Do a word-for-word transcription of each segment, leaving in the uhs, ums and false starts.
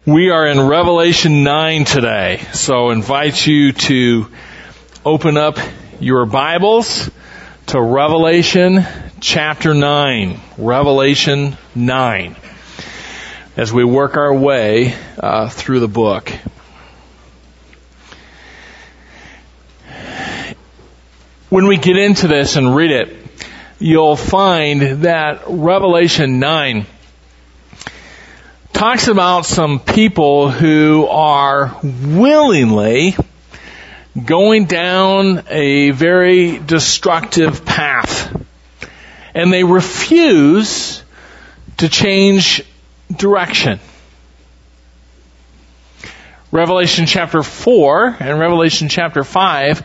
We are in Revelation nine today, so I invite you to open up your Bibles to Revelation chapter nine. Revelation nine. As we work our way uh, through the book. When we get into this and read it, you'll find that Revelation nine talks about some people who are willingly going down a very destructive path. And they refuse to change direction. Revelation chapter four and Revelation chapter five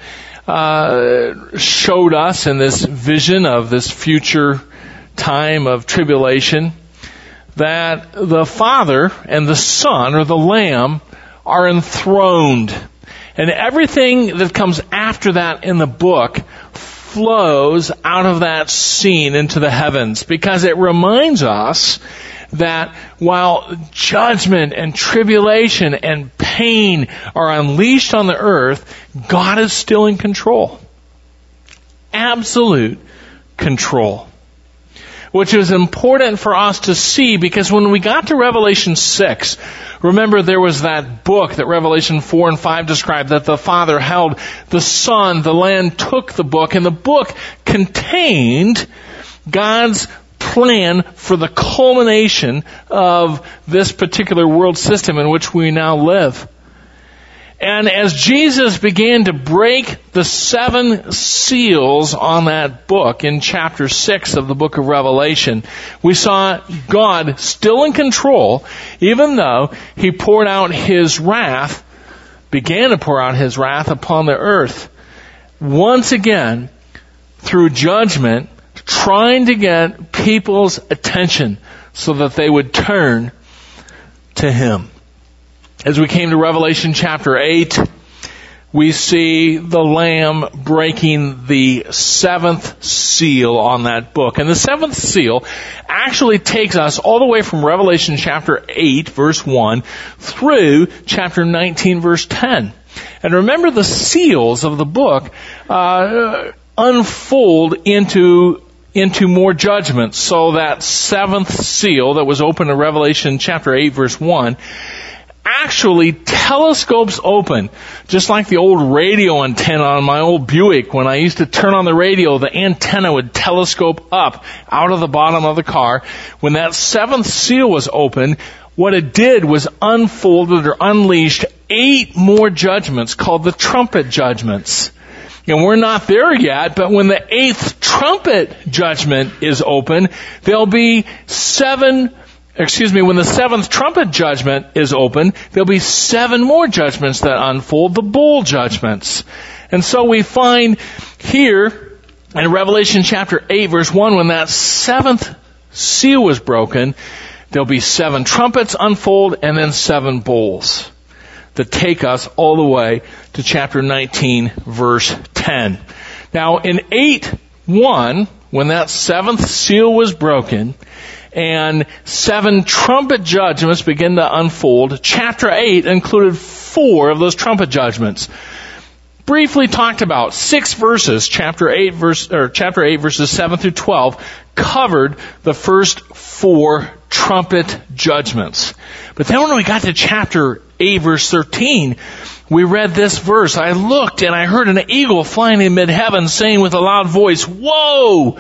uh, showed us in this vision of this future time of tribulation that the Father and the Son, or the Lamb, are enthroned. And everything that comes after that in the book flows out of that scene into the heavens, because it reminds us that while judgment and tribulation and pain are unleashed on the earth, God is still in control. Absolute control. Which is important for us to see, because when we got to Revelation six, remember there was that book that Revelation four and five described that the Father held. The Son, the Lamb, took the book, and the book contained God's plan for the culmination of this particular world system in which we now live. And as Jesus began to break the seven seals on that book in chapter six of the book of Revelation, we saw God still in control, even though He poured out His wrath, began to pour out His wrath upon the earth, once again, through judgment, trying to get people's attention so that they would turn to Him. As we came to Revelation chapter eight, we see the Lamb breaking the seventh seal on that book. And the seventh seal actually takes us all the way from Revelation chapter eight, verse one, through chapter nineteen, verse ten. And remember, the seals of the book uh, unfold into into more judgments. So that seventh seal that was open in Revelation chapter eight, verse one, actually telescopes open, just like the old radio antenna on my old Buick. When I used to turn on the radio, the antenna would telescope up out of the bottom of the car. When that seventh seal was open, what it did was unfolded or unleashed eight more judgments called the trumpet judgments. And we're not there yet, but when the eighth trumpet judgment is open, there'll be seven Excuse me, when the seventh trumpet judgment is open, there'll be seven more judgments that unfold, the bowl judgments. And so we find here in Revelation chapter eight, verse one, when that seventh seal was broken, there'll be seven trumpets unfold and then seven bowls that take us all the way to chapter nineteen, verse ten. Now in eight one, when that seventh seal was broken, and seven trumpet judgments begin to unfold, chapter eight included four of those trumpet judgments. Briefly talked about, six verses, chapter eight verse, or chapter eight verses seven through twelve, covered the first four trumpet judgments. But then when we got to chapter eight verse thirteen, we read this verse. I looked and I heard an eagle flying in mid-heaven saying with a loud voice, "Woe!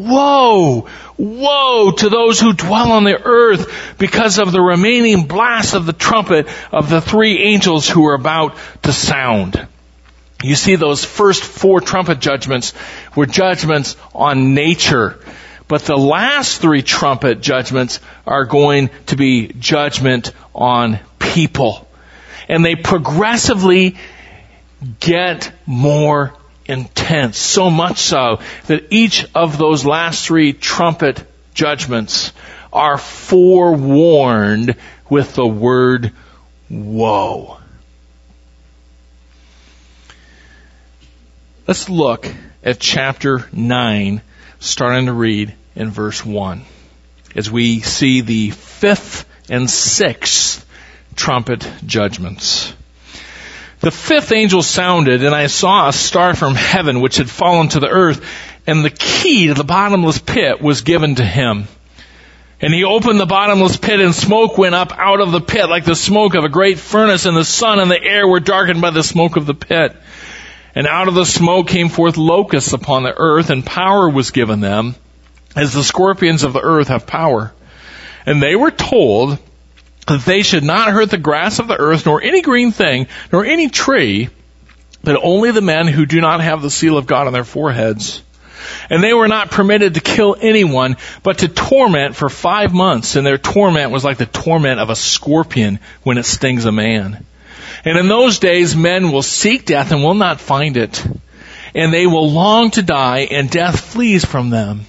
Woe! Woe to those who dwell on the earth because of the remaining blast of the trumpet of the three angels who are about to sound." You see, those first four trumpet judgments were judgments on nature. But the last three trumpet judgments are going to be judgment on people. And they progressively get more intense. So much so that each of those last three trumpet judgments are forewarned with the word woe. Let's look at chapter nine, starting to read in verse one, as we see the fifth and sixth trumpet judgments. The fifth angel sounded, and I saw a star from heaven which had fallen to the earth, and the key to the bottomless pit was given to him. And he opened the bottomless pit, and smoke went up out of the pit like the smoke of a great furnace, and the sun and the air were darkened by the smoke of the pit. And out of the smoke came forth locusts upon the earth, and power was given them, as the scorpions of the earth have power. And they were told that they should not hurt the grass of the earth, nor any green thing, nor any tree, but only the men who do not have the seal of God on their foreheads. And they were not permitted to kill anyone, but to torment for five months. And their torment was like the torment of a scorpion when it stings a man. And in those days, men will seek death and will not find it. And they will long to die, and death flees from them.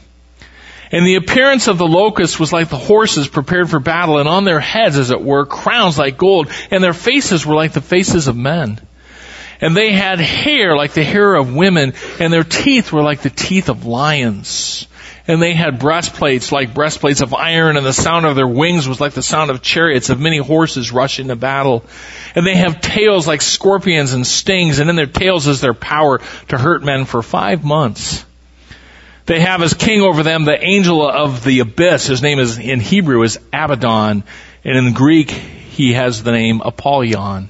And the appearance of the locusts was like the horses prepared for battle, and on their heads, as it were, crowns like gold, and their faces were like the faces of men. And they had hair like the hair of women, and their teeth were like the teeth of lions. And they had breastplates like breastplates of iron, and the sound of their wings was like the sound of chariots of many horses rushing to battle. And they have tails like scorpions and stings, and in their tails is their power to hurt men for five months. They have as king over them the angel of the abyss. His name is, in Hebrew, is Abaddon, and in Greek he has the name Apollyon.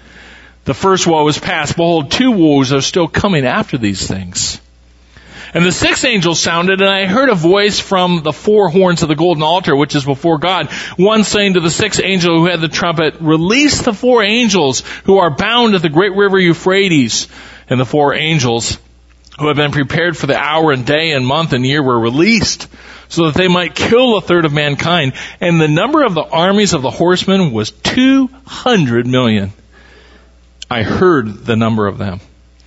The first woe is past. Behold, two woes are still coming after these things. And the sixth angel sounded, and I heard a voice from the four horns of the golden altar, which is before God, one saying to the sixth angel who had the trumpet, release the four angels who are bound at the great river Euphrates. And the four angels who had been prepared for the hour and day and month and year were released, so that they might kill a third of mankind. And the number of the armies of the horsemen was two hundred million. I heard the number of them.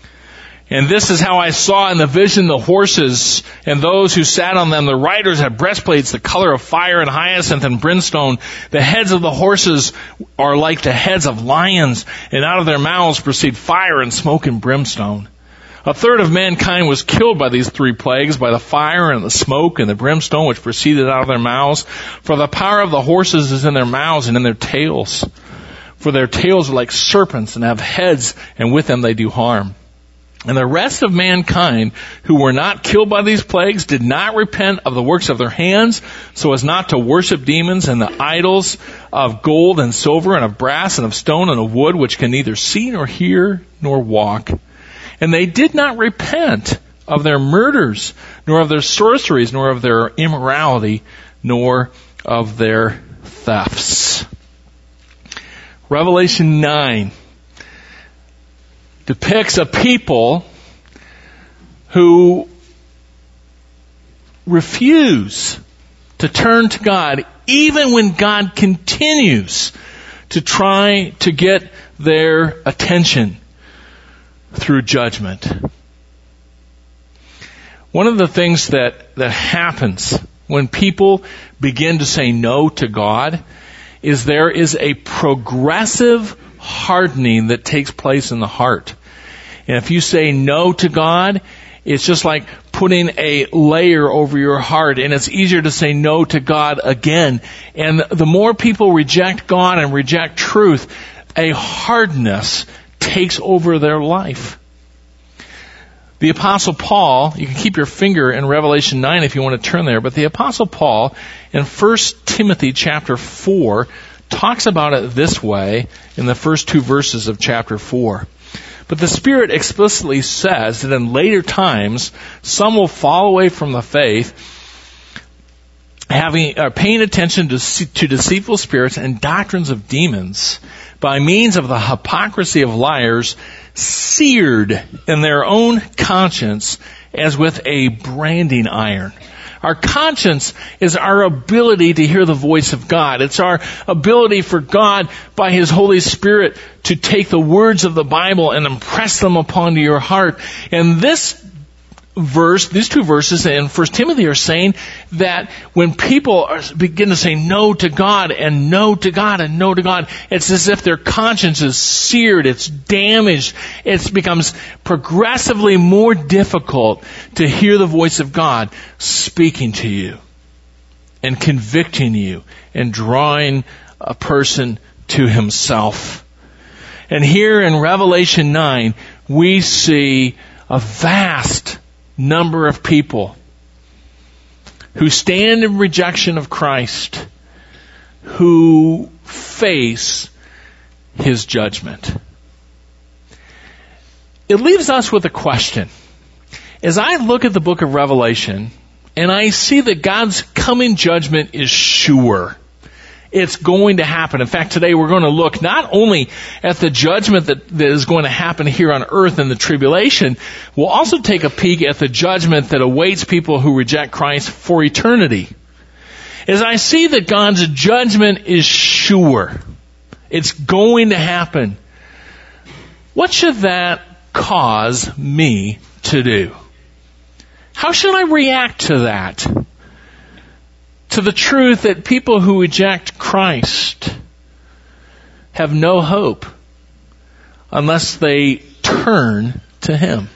And this is how I saw in the vision the horses and those who sat on them. The riders had breastplates the color of fire and hyacinth and brimstone. The heads of the horses are like the heads of lions, and out of their mouths proceed fire and smoke and brimstone. A third of mankind was killed by these three plagues, by the fire and the smoke and the brimstone which proceeded out of their mouths. For the power of the horses is in their mouths and in their tails. For their tails are like serpents and have heads, and with them they do harm. And the rest of mankind who were not killed by these plagues did not repent of the works of their hands, so as not to worship demons and the idols of gold and silver and of brass and of stone and of wood, which can neither see nor hear nor walk. And they did not repent of their murders, nor of their sorceries, nor of their immorality, nor of their thefts. Revelation nine depicts a people who refuse to turn to God, even when God continues to try to get their attention through judgment. One of the things that, that happens when people begin to say no to God is there is a progressive hardening that takes place in the heart. And if you say no to God, it's just like putting a layer over your heart, and it's easier to say no to God again. And the more people reject God and reject truth, a hardness takes over their life. The Apostle Paul, you can keep your finger in Revelation nine if you want to turn there, but the Apostle Paul in First Timothy chapter four talks about it this way in the first two verses of chapter four. But the Spirit explicitly says that in later times, some will fall away from the faith, having uh, paying attention to, to deceitful spirits and doctrines of demons, by means of the hypocrisy of liars, seared in their own conscience as with a branding iron. Our conscience is our ability to hear the voice of God. It's our ability for God, by His Holy Spirit, to take the words of the Bible and impress them upon your heart. And this verse, these two verses in First Timothy are saying that when people are, begin to say no to God and no to God and no to God, it's as if their conscience is seared, it's damaged, it becomes progressively more difficult to hear the voice of God speaking to you and convicting you and drawing a person to himself. And here in Revelation nine, we see a vast number of people who stand in rejection of Christ, who face his judgment. It leaves us with a question. As I look at the book of Revelation, and I see that God's coming judgment is sure. It's going to happen. In fact, today we're going to look not only at the judgment that, that is going to happen here on earth in the tribulation, we'll also take a peek at the judgment that awaits people who reject Christ for eternity. As I see that God's judgment is sure, it's going to happen, what should that cause me to do? How should I react to that? To the truth that people who reject Christ have no hope unless they turn to him.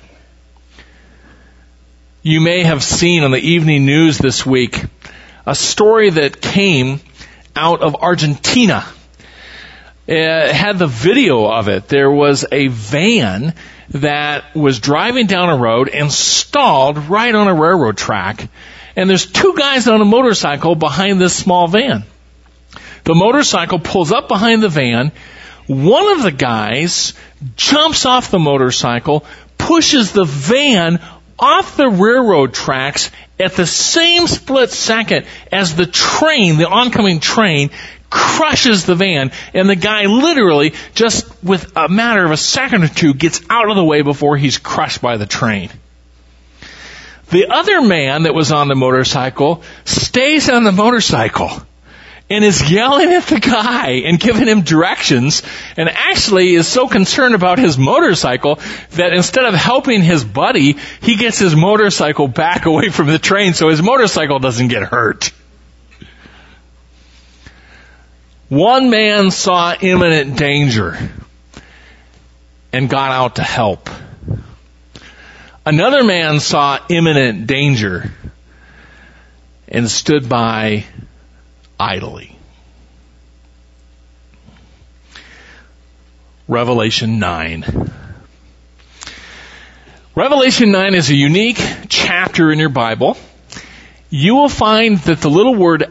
You may have seen on the evening news this week a story that came out of Argentina. It had the video of it. There was a van that was driving down a road and stalled right on a railroad track. And there's two guys on a motorcycle behind this small van. The motorcycle pulls up behind the van. One of the guys jumps off the motorcycle, pushes the van off the railroad tracks at the same split second as the train, the oncoming train, crushes the van. And the guy literally, just with a matter of a second or two, gets out of the way before he's crushed by the train. The other man that was on the motorcycle stays on the motorcycle and is yelling at the guy and giving him directions, and actually is so concerned about his motorcycle that instead of helping his buddy, he gets his motorcycle back away from the train so his motorcycle doesn't get hurt. One man saw imminent danger and got out to help. Another man saw imminent danger and stood by idly. Revelation nine. Revelation nine is a unique chapter in your Bible. You will find that the little word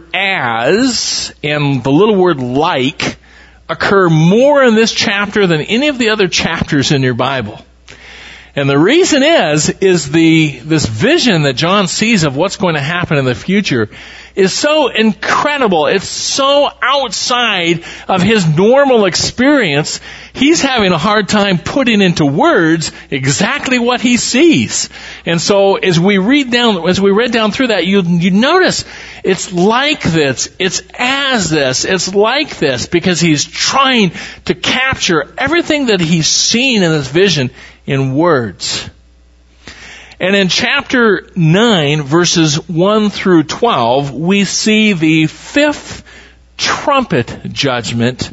as and the little word like occur more in this chapter than any of the other chapters in your Bible. And the reason is, is the, this vision that John sees of what's going to happen in the future is so incredible. It's so outside of his normal experience. He's having a hard time putting into words exactly what he sees. And so as we read down, as we read down through that, you, you notice it's like this, it's as this, it's like this, because he's trying to capture everything that he's seen in this vision in words. And in chapter nine, verses one through twelve, we see the fifth trumpet judgment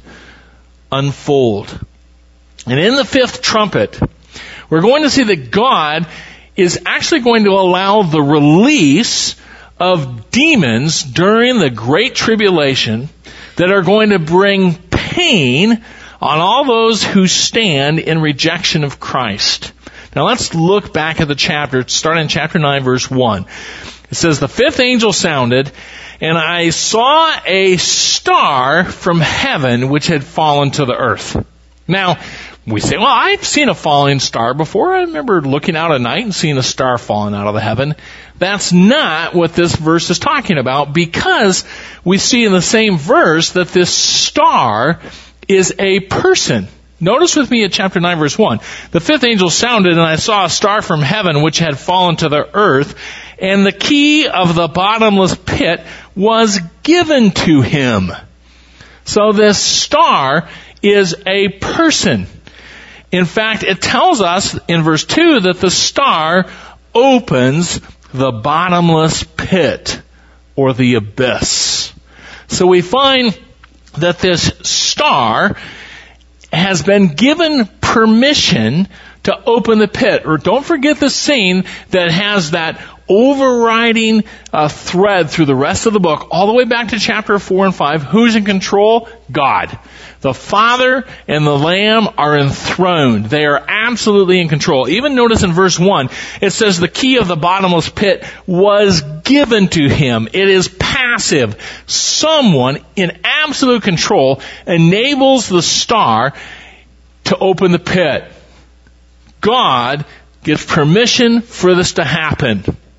unfold. And in the fifth trumpet, we're going to see that God is actually going to allow the release of demons during the Great Tribulation that are going to bring pain on all those who stand in rejection of Christ. Now let's look back at the chapter, starting in chapter nine, verse one. It says, "The fifth angel sounded, and I saw a star from heaven which had fallen to the earth." Now, we say, well, I've seen a falling star before. I remember looking out at night and seeing a star falling out of the heaven. That's not what this verse is talking about, because we see in the same verse that this star is a person. Notice with me at chapter nine, verse one. "The fifth angel sounded, and I saw a star from heaven which had fallen to the earth, and the key of the bottomless pit was given to him." So this star is a person. In fact, it tells us in verse two that the star opens the bottomless pit, or the abyss. So we find that this star has been given permission to open the pit. Or don't forget the scene that has that overriding uh, thread through the rest of the book, all the way back to chapter four and five. Who's in control? God. The Father and the Lamb are enthroned. They are absolutely in control. Even notice in verse one, it says the key of the bottomless pit was given to him. It is passive. Someone in absolute control enables the star to open the pit. God gives permission for this to happen.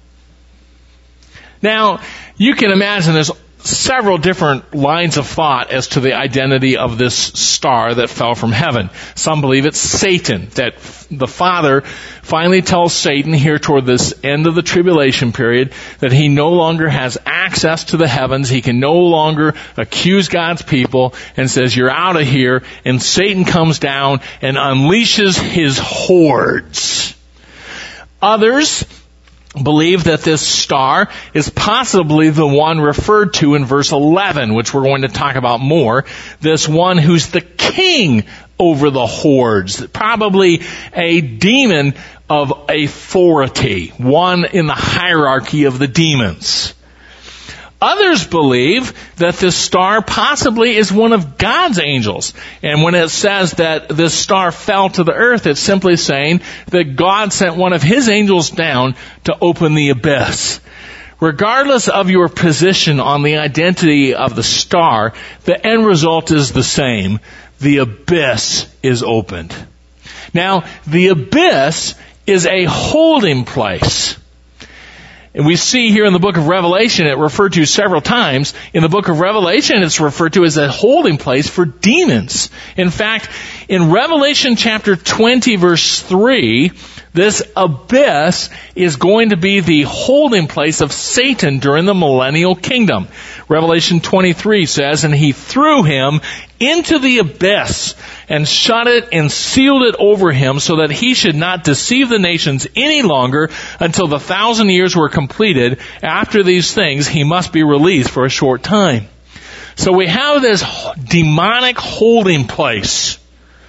Now, you can imagine there's several different lines of thought as to the identity of this star that fell from heaven. Some believe it's Satan, that the Father finally tells Satan here toward this end of the tribulation period that he no longer has access to the heavens. He can no longer accuse God's people and says, you're out of here. And Satan comes down and unleashes his hordes. Others believe that this star is possibly the one referred to in verse eleven, which we're going to talk about more. This one who's the king over the hordes. Probably a demon of authority. One in the hierarchy of the demons. Others believe that this star possibly is one of God's angels. And when it says that this star fell to the earth, it's simply saying that God sent one of his angels down to open the abyss. Regardless of your position on the identity of the star, the end result is the same. The abyss is opened. Now, the abyss is a holding place. And we see here in the book of Revelation, it referred to several times. In the book of Revelation, it's referred to as a holding place for demons. In fact, in Revelation chapter twenty, verse three, this abyss is going to be the holding place of Satan during the millennial kingdom. Revelation twenty-three says, and he threw him into the abyss and shut it and sealed it over him so that he should not deceive the nations any longer until the thousand years were completed. After these things, he must be released for a short time. So we have this demonic holding place.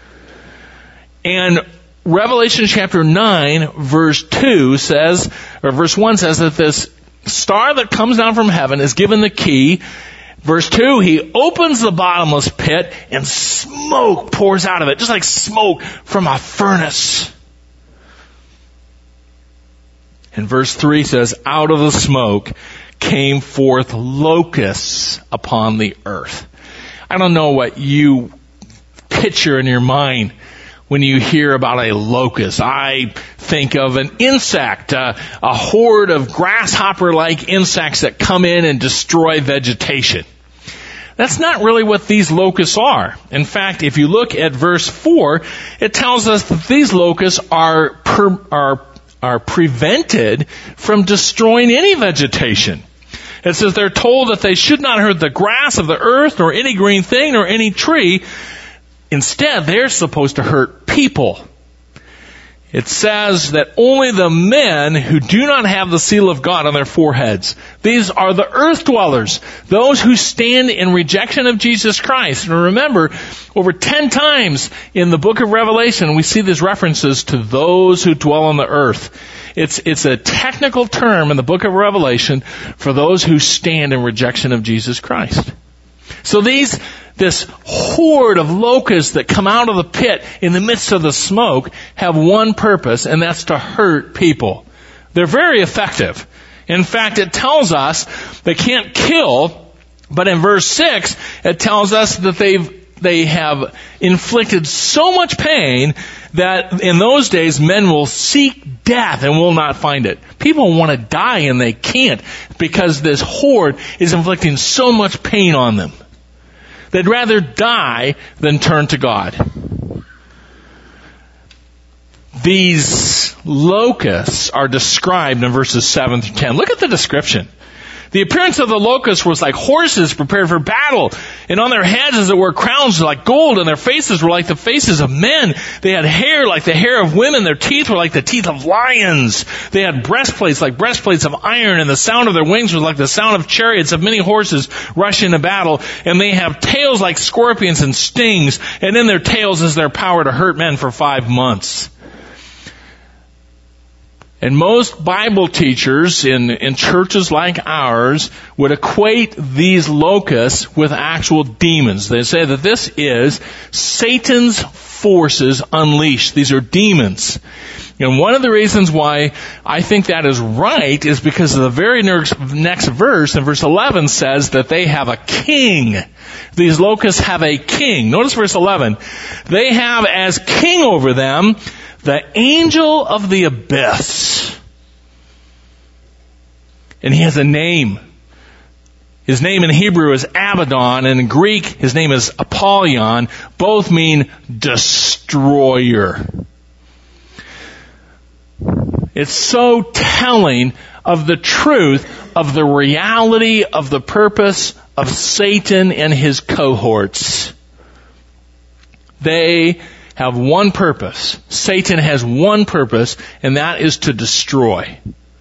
And Revelation chapter nine, verse two says, or verse one says that this star that comes down from heaven is given the key. Verse two, he opens the bottomless pit and smoke pours out of it, just like smoke from a furnace. And verse three says, out of the smoke came forth locusts upon the earth. I don't know what you picture in your mind when you hear about a locust. I think of an insect, uh, a horde of grasshopper-like insects that come in and destroy vegetation. That's not really what these locusts are. In fact, if you look at verse four, it tells us that these locusts are per, are are prevented from destroying any vegetation. It says they're told that they should not hurt the grass of the earth, nor any green thing, nor any tree. Instead, they're supposed to hurt people. It says that only the men who do not have the seal of God on their foreheads, these are the earth dwellers, those who stand in rejection of Jesus Christ. And remember, over ten times in the book of Revelation, we see these references to those who dwell on the earth. It's, it's a technical term in the book of Revelation for those who stand in rejection of Jesus Christ. So these, this horde of locusts that come out of the pit in the midst of the smoke have one purpose, and that's to hurt people. They're very effective. In fact, it tells us they can't kill, but in verse six, it tells us that they've they have inflicted so much pain that in those days men will seek death and will not find it. People want to die and they can't because this horde is inflicting so much pain on them. They'd rather die than turn to God. These locusts are described in verses seven through ten. Look at the description. The appearance of the locusts was like horses prepared for battle, and on their heads, as it were, crowns like gold, and their faces were like the faces of men. They had hair like the hair of women. Their teeth were like the teeth of lions. They had breastplates like breastplates of iron, and the sound of their wings was like the sound of chariots of many horses rushing to battle. And they have tails like scorpions and stings, and in their tails is their power to hurt men for five months. And most Bible teachers in, in churches like ours would equate these locusts with actual demons. They say that this is Satan's forces unleashed. These are demons. And one of the reasons why I think that is right is because of the very next verse, in verse eleven, says that they have a king. These locusts have a king. Notice verse eleven. They have as king over them the angel of the abyss. And he has a name. His name in Hebrew is Abaddon, and in Greek his name is Apollyon. Both mean destroyer. It's so telling of the truth of the reality of the purpose of Satan and his cohorts. They have one purpose. Satan has one purpose, and that is to destroy.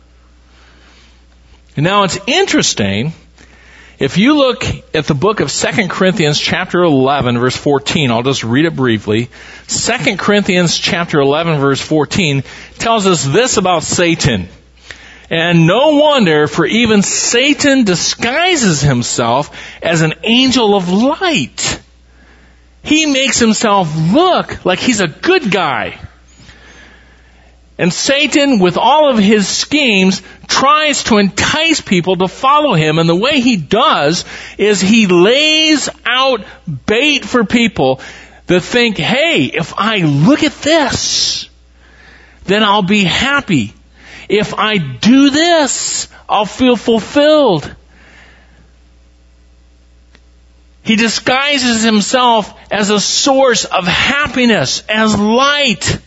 And now it's interesting, if you look at the book of Second Corinthians chapter eleven, verse fourteen, I'll just read it briefly. Second Corinthians chapter eleven, verse fourteen tells us this about Satan. And no wonder, for even Satan disguises himself as an angel of light. He makes himself look like he's a good guy. And Satan, with all of his schemes, tries to entice people to follow him. And the way he does is he lays out bait for people that think, hey, if I look at this, then I'll be happy. If I do this, I'll feel fulfilled. He disguises himself as a source of happiness, as light.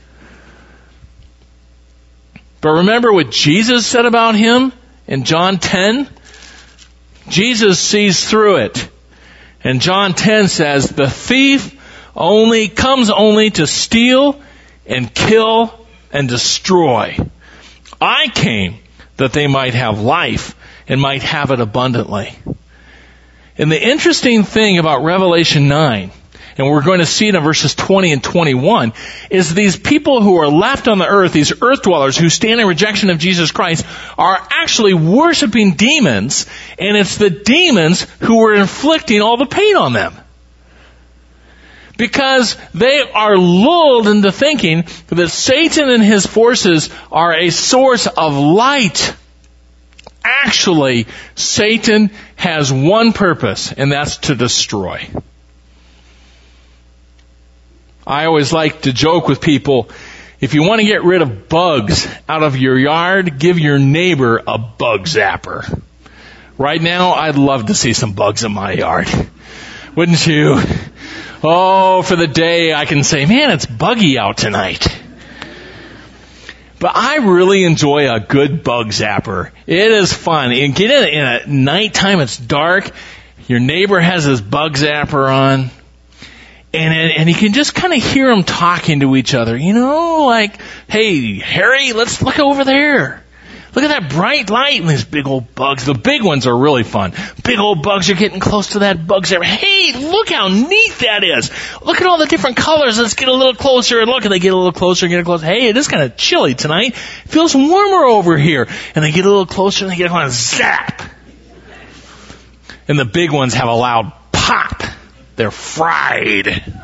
But remember what Jesus said about him in John ten? Jesus sees through it. And John ten says, the thief only comes only to steal and kill and destroy. I came that they might have life and might have it abundantly. And the interesting thing about Revelation nine, and we're going to see it in verses twenty and twenty-one, is these people who are left on the earth, these earth dwellers who stand in rejection of Jesus Christ, are actually worshiping demons, and it's the demons who are inflicting all the pain on them. Because they are lulled into thinking that Satan and his forces are a source of light. Actually, Satan has one purpose, and that's to destroy. I always like to joke with people, if you want to get rid of bugs out of your yard, give your neighbor a bug zapper. Right now, I'd love to see some bugs in my yard. Wouldn't you? Oh, for the day I can say, man, it's buggy out tonight. But I really enjoy a good bug zapper. It is fun. And get in, in at nighttime, it's dark. Your neighbor has his bug zapper on. And, and you can just kind of hear them talking to each other. You know, like, hey, Harry, let's look over there. Look at that bright light and these big old bugs. The big ones are really fun. Big old bugs are getting close to that bug zapper. Hey, look how neat that is. Look at all the different colors. Let's get a little closer. And look, and they get a little closer and get closer. Hey, it is kind of chilly tonight. It feels warmer over here. And they get a little closer and they get a zap. And the big ones have a loud pop. They're fried.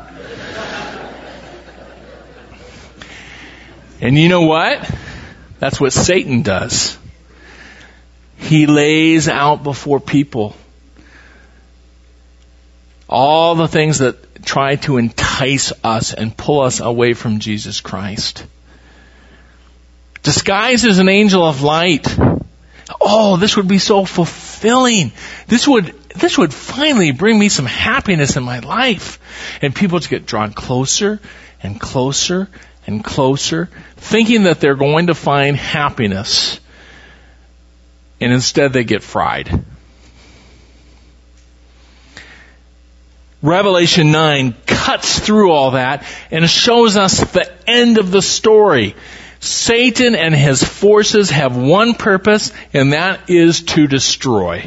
And you know what? That's what Satan does. He lays out before people all the things that try to entice us and pull us away from Jesus Christ. Disguised as an angel of light. Oh, this would be so fulfilling. This would, this would finally bring me some happiness in my life. And people just get drawn closer and closer and closer, thinking that they're going to find happiness. And instead they get fried. Revelation nine cuts through all that and shows us the end of the story. Satan and his forces have one purpose, and that is to destroy.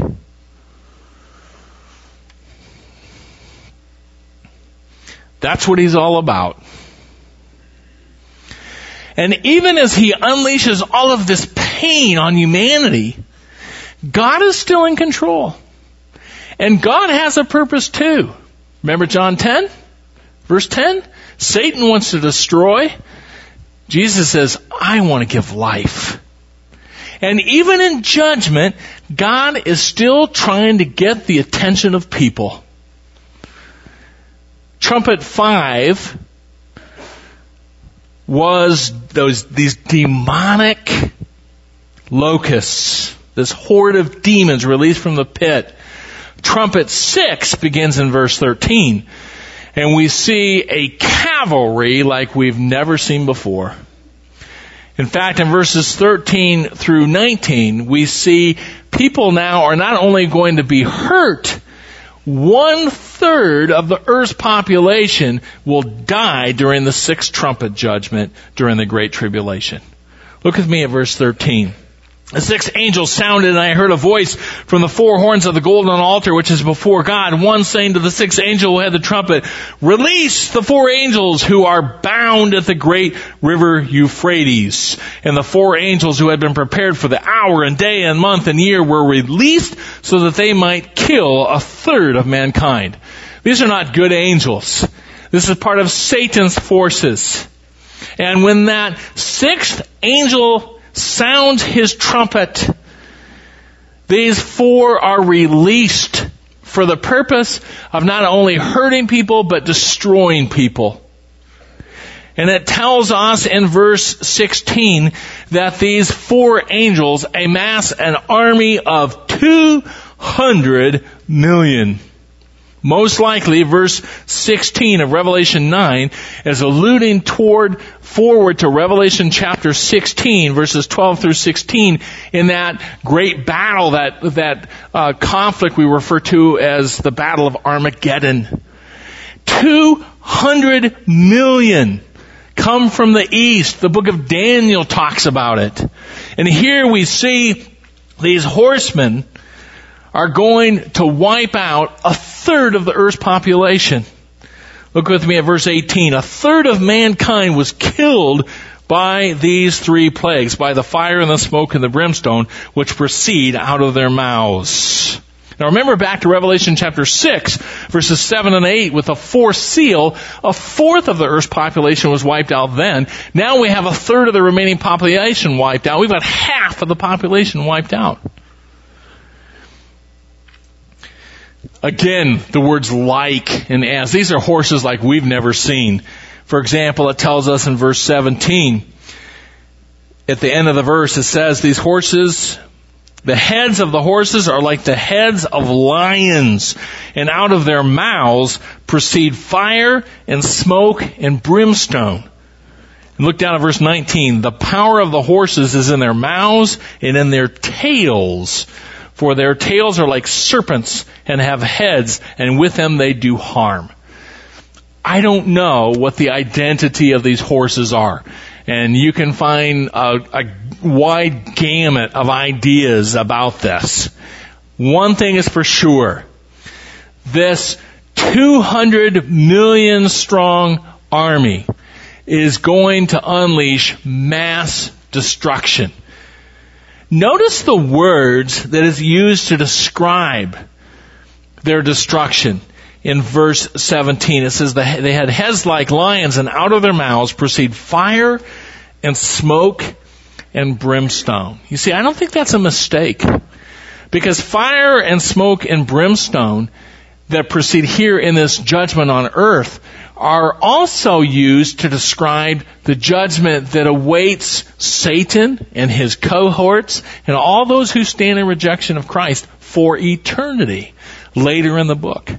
That's what he's all about. And even as he unleashes all of this pain on humanity, God is still in control. And God has a purpose too. Remember John ten? Verse ten? Satan wants to destroy. Jesus says, I want to give life. And even in judgment, God is still trying to get the attention of people. Trumpet five was those these demonic locusts, this horde of demons released from the pit. Trumpet six begins in verse thirteen, and we see a cavalry like we've never seen before. In fact, in verses thirteen through nineteen, we see people now are not only going to be hurt, one third of the earth's population will die during the sixth trumpet judgment during the Great Tribulation. Look with me at verse thirteen. The sixth angel sounded, and I heard a voice from the four horns of the golden altar which is before God, one saying to the sixth angel who had the trumpet, release the four angels who are bound at the great river Euphrates. And the four angels who had been prepared for the hour and day and month and year were released so that they might kill a third of mankind. These are not good angels. This is part of Satan's forces. And when that sixth angel sounds his trumpet, these four are released for the purpose of not only hurting people, but destroying people. And it tells us in verse sixteen that these four angels amass an army of two hundred million. Most likely, verse sixteen of Revelation nine is alluding toward, forward to Revelation chapter sixteen, verses twelve through sixteen, in that great battle, that, that uh, conflict we refer to as the Battle of Armageddon. two hundred million come from the east. The book of Daniel talks about it. And here we see these horsemen are going to wipe out a third of the earth's population. Look with me at verse eighteen. A third of mankind was killed by these three plagues, by the fire and the smoke and the brimstone, which proceed out of their mouths. Now remember back to Revelation chapter six, verses seven and eight, with the fourth seal, a fourth of the earth's population was wiped out then. Now we have a third of the remaining population wiped out. We've got half of the population wiped out. Again, the words like and as. These are horses like we've never seen. For example, it tells us in verse seventeen, at the end of the verse, it says, these horses, the heads of the horses are like the heads of lions, and out of their mouths proceed fire and smoke and brimstone. And look down at verse nineteen. The power of the horses is in their mouths and in their tails. For their tails are like serpents and have heads, and with them they do harm. I don't know what the identity of these horses are. And you can find a, a wide gamut of ideas about this. One thing is for sure. This two hundred million strong army is going to unleash mass destruction. Notice the words that is used to describe their destruction. In verse seventeen, it says they had heads like lions, and out of their mouths proceed fire and smoke and brimstone. You see, I don't think that's a mistake. Because fire and smoke and brimstone that proceed here in this judgment on earth are also used to describe the judgment that awaits Satan and his cohorts and all those who stand in rejection of Christ for eternity later in the book.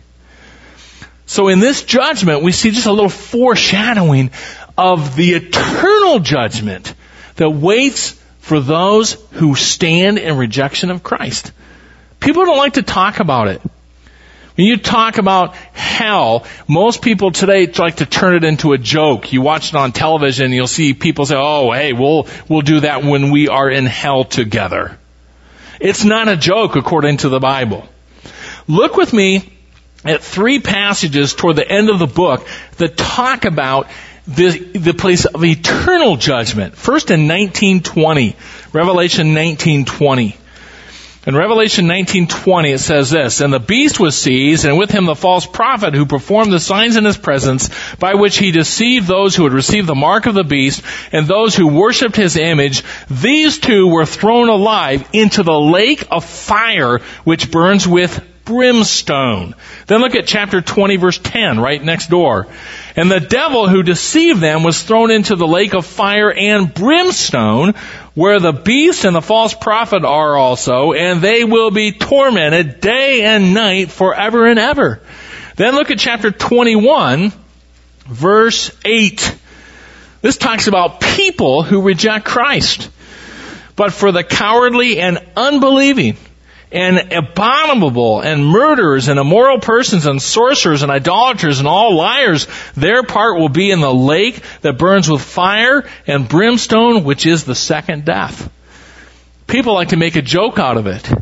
So in this judgment, we see just a little foreshadowing of the eternal judgment that waits for those who stand in rejection of Christ. People don't like to talk about it. When you talk about hell, most people today like to turn it into a joke. You watch it on television and you'll see people say, oh, hey, we'll, we'll do that when we are in hell together. It's not a joke according to the Bible. Look with me at three passages toward the end of the book that talk about the, the place of eternal judgment. First in nineteen twenty, Revelation nineteen twenty. In Revelation nineteen twenty, it says this, "And the beast was seized, and with him the false prophet who performed the signs in his presence, by which he deceived those who had received the mark of the beast, and those who worshipped his image. These two were thrown alive into the lake of fire, which burns with brimstone." Then look at chapter twenty, verse ten, right next door. "And the devil who deceived them was thrown into the lake of fire and brimstone, where the beast and the false prophet are also, and they will be tormented day and night forever and ever." Then look at chapter twenty-one, verse eight. This talks about people who reject Christ. "But for the cowardly and unbelieving, and abominable, and murderers, and immoral persons, and sorcerers, and idolaters, and all liars, their part will be in the lake that burns with fire and brimstone, which is the second death." People like to make a joke out of it.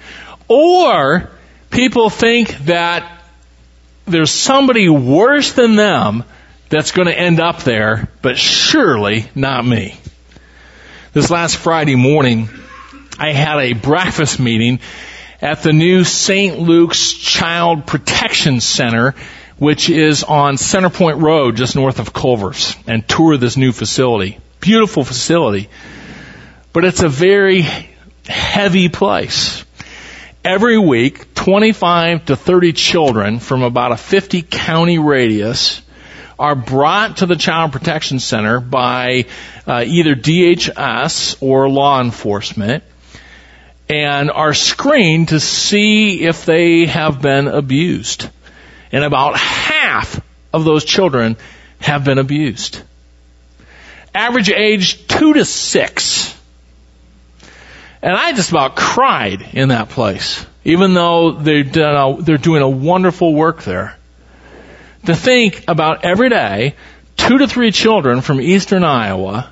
Or people think that there's somebody worse than them that's going to end up there, but surely not me. This last Friday morning, I had a breakfast meeting at the new Saint Luke's Child Protection Center, which is on Center Point Road, just north of Culver's, and toured this new facility. Beautiful facility. But it's a very heavy place. Every week, twenty-five to thirty children from about a fifty county radius are brought to the Child Protection Center by uh, either D H S or law enforcement, and are screened to see if they have been abused. And about half of those children have been abused. Average age two to six. And I just about cried in that place, even though they're doing a, they're doing a wonderful work there. To think about every day, two to three children from eastern Iowa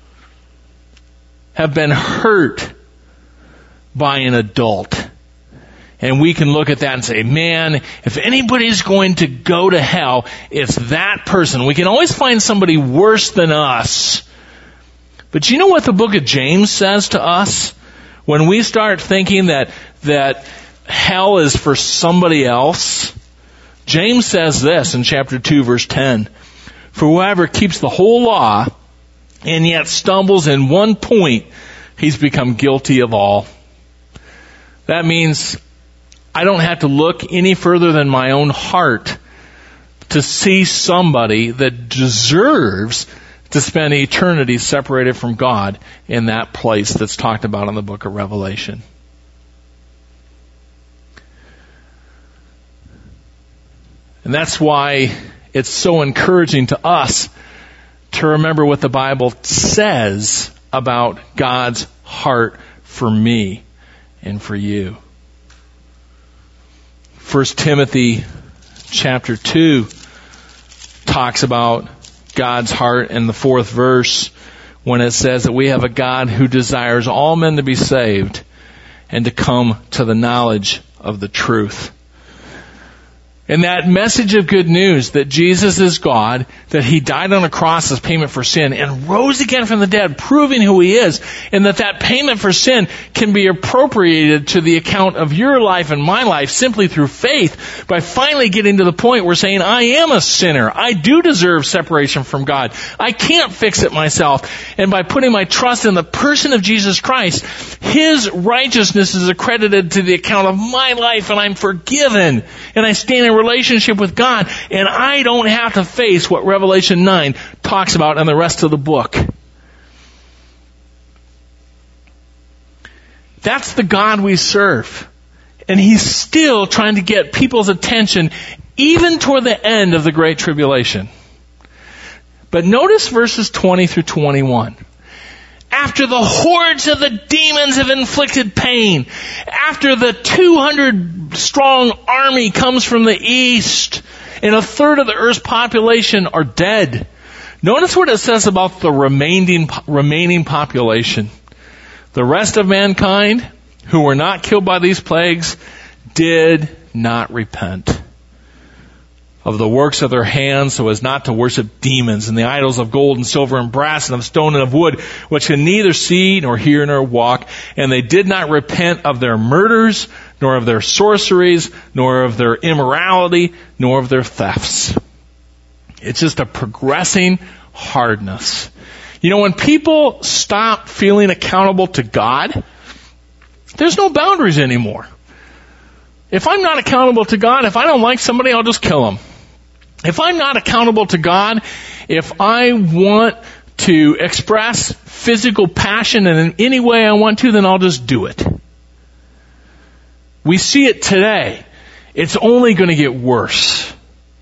have been hurt by an adult. And we can look at that and say, man, if anybody's going to go to hell, it's that person. We can always find somebody worse than us. But you know what the book of James says to us? When we start thinking that, that hell is for somebody else, James says this in chapter two, verse ten. "For whoever keeps the whole law and yet stumbles in one point, he's become guilty of all." That means I don't have to look any further than my own heart to see somebody that deserves to spend eternity separated from God in that place that's talked about in the book of Revelation. And that's why it's so encouraging to us to remember what the Bible says about God's heart for me and for you. First Timothy chapter two talks about God's heart in the fourth verse when it says that we have a God who desires all men to be saved and to come to the knowledge of the truth. And that message of good news that Jesus is God, that He died on a cross as payment for sin and rose again from the dead, proving who He is, and that that payment for sin can be appropriated to the account of your life and my life simply through faith, by finally getting to the point where saying, I am a sinner. I do deserve separation from God. I can't fix it myself. And by putting my trust in the person of Jesus Christ, His righteousness is accredited to the account of my life, and I'm forgiven. And I stand in relationship with God, and I don't have to face what Revelation nine talks about in the rest of the book. That's the God we serve. And He's still trying to get people's attention even toward the end of the Great Tribulation. But notice verses twenty through twenty-one. After the hordes of the demons have inflicted pain, after the two hundred strong army comes from the east, and a third of the earth's population are dead. Notice what it says about the remaining, remaining population. The rest of mankind, who were not killed by these plagues, did not repent. of the works of their hands, so as not to worship demons and the idols of gold and silver and brass and of stone and of wood, which can neither see nor hear nor walk. And they did not repent of their murders, nor of their sorceries, nor of their immorality, nor of their thefts. It's just a progressing hardness. You know, when people stop feeling accountable to God, there's no boundaries anymore. If I'm not accountable to God, if I don't like somebody, I'll just kill them. If I'm not accountable to God, if I want to express physical passion in any way I want to, then I'll just do it. We see it today. It's only going to get worse.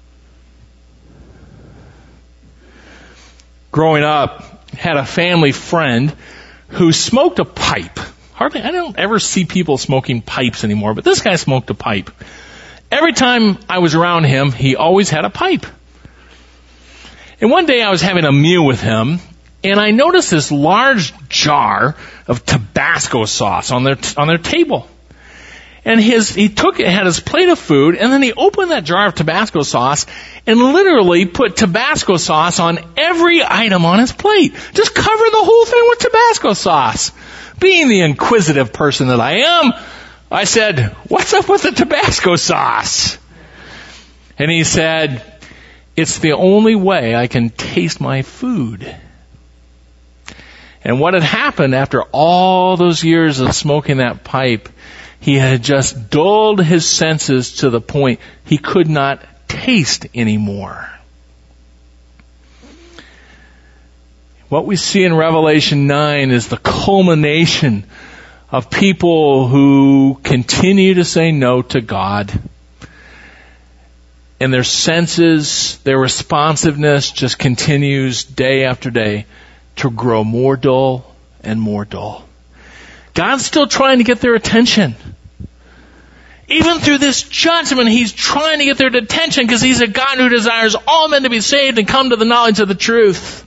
Growing up, had a family friend who smoked a pipe. Hardly, I don't ever see people smoking pipes anymore, but this guy smoked a pipe. Every time I was around him, he always had a pipe. And one day I was having a meal with him, and I noticed this large jar of Tabasco sauce on their on their table. And his he took it, had his plate of food, and then he opened that jar of Tabasco sauce and literally put Tabasco sauce on every item on his plate. Just covered the whole thing with Tabasco sauce. Being the inquisitive person that I am, I said, "What's up with the Tabasco sauce?" And he said, "It's the only way I can taste my food." And what had happened after all those years of smoking that pipe, he had just dulled his senses to the point he could not taste anymore. What we see in Revelation nine is the culmination of people who continue to say no to God. And their senses, their responsiveness just continues day after day to grow more dull and more dull. God's still trying to get their attention. Even through this judgment, He's trying to get their attention because He's a God who desires all men to be saved and come to the knowledge of the truth.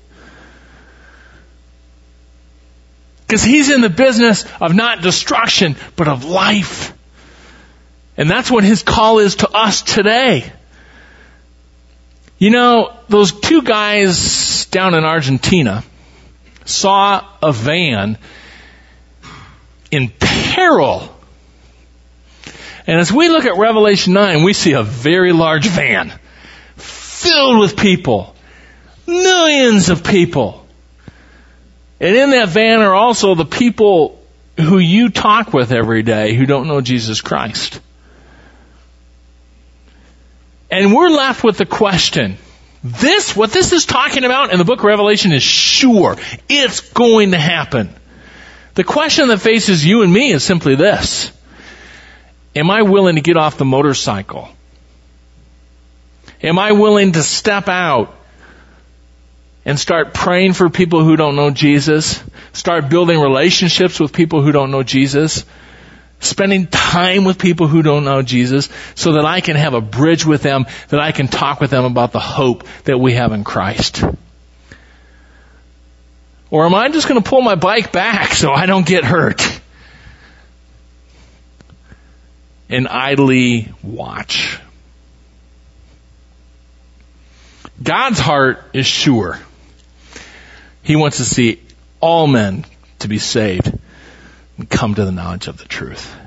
Because He's in the business of not destruction, but of life. And that's what His call is to us today. You know, those two guys down in Argentina saw a van in peril. And as we look at Revelation nine, we see a very large van filled with people. Millions of people. And in that van are also the people who you talk with every day who don't know Jesus Christ. And we're left with the question, this, what this is talking about in the book of Revelation is sure. It's going to happen. The question that faces you and me is simply this. Am I willing to get off the motorcycle? Am I willing to step out and start praying for people who don't know Jesus? Start building relationships with people who don't know Jesus? Spending time with people who don't know Jesus so that I can have a bridge with them, that I can talk with them about the hope that we have in Christ? Or am I just going to pull my bike back so I don't get hurt and idly watch? God's heart is sure. He wants to see all men to be saved and come to the knowledge of the truth.